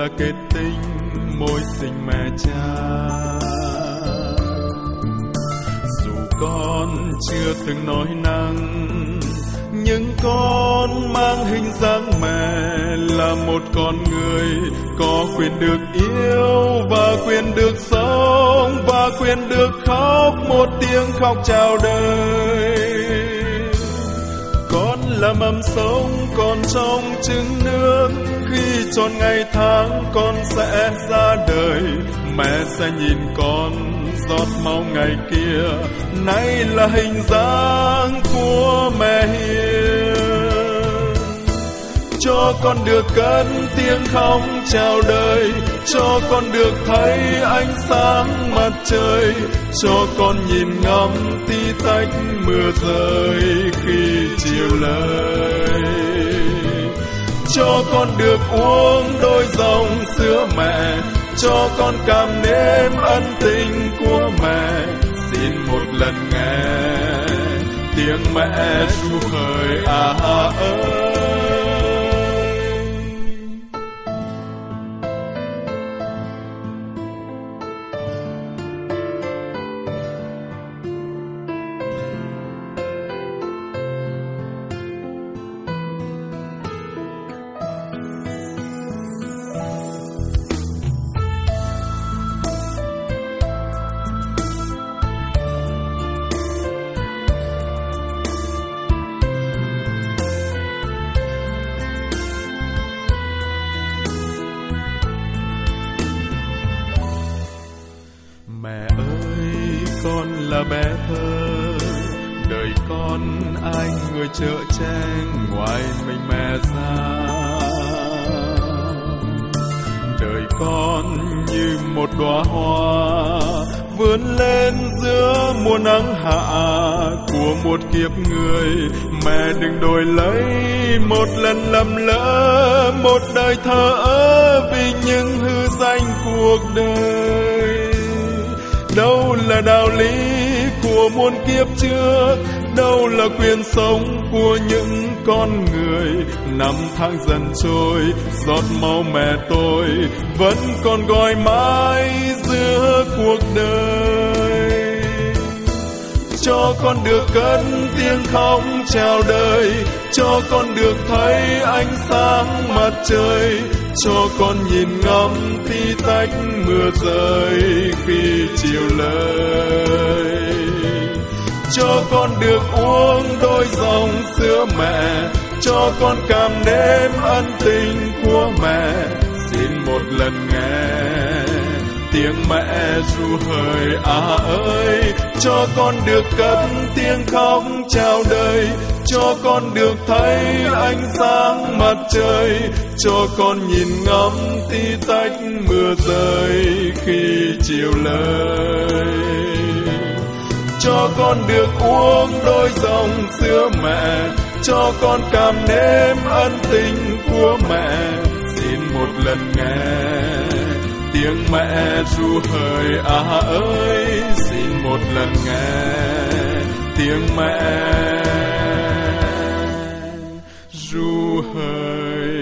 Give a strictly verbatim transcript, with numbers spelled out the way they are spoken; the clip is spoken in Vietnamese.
là kết tinh mối tình mẹ cha. Dù con chưa từng nói năng, nhưng con mang hình dáng mẹ, là một con người có quyền được yêu và quyền được sống và quyền được khóc một tiếng khóc chào đời. Con là mầm sống còn trong trứng nước, khi tròn ngày tháng con sẽ ra đời. Mẹ sẽ nhìn con giọt máu ngày kia, nay là hình dáng của mẹ hiền. Cho con được cất tiếng khóc chào đời, cho con được thấy ánh sáng mặt trời, cho con nhìn ngắm tí tách mưa rơi khi chiều lơi. Cho con được uống đôi dòng sữa mẹ, cho con cảm nếm ân tình của mẹ. Xin một lần nghe tiếng mẹ ru khởi à ơi. Con là bé thơ, đời con ai người chở che ngoài mình mẹ ra. Đời con như một đóa hoa vươn lên giữa mùa nắng hạ của một kiếp người. Mẹ đừng đổi lấy một lần lầm lỡ, một đời thờ ơ vì những hư danh cuộc đời. Đâu là đạo lý của muôn kiếp trước, đâu là quyền sống của những con người. Năm tháng dần trôi, giọt máu mẹ tôi vẫn còn gọi mãi giữa cuộc đời. Cho con được cất tiếng khóc chào đời, cho con được thấy ánh sáng mặt trời, cho con nhìn ngắm tí tách mưa rơi khi chiều lơi. Cho con được uống đôi dòng sữa mẹ, cho con cảm nếm ân tình của mẹ. Xin một lần nghe tiếng mẹ ru hời à ơi, cho con được cất tiếng khóc chào đời, cho con được thấy ánh sáng mặt trời, cho con nhìn ngắm tí tách mưa rơi khi chiều lơi. Cho con được uống đôi dòng sữa mẹ, cho con cảm nếm ân tình của mẹ. Xin một lần nghe tiếng mẹ ru hời à ơi, xin một lần nghe tiếng mẹ ru hời.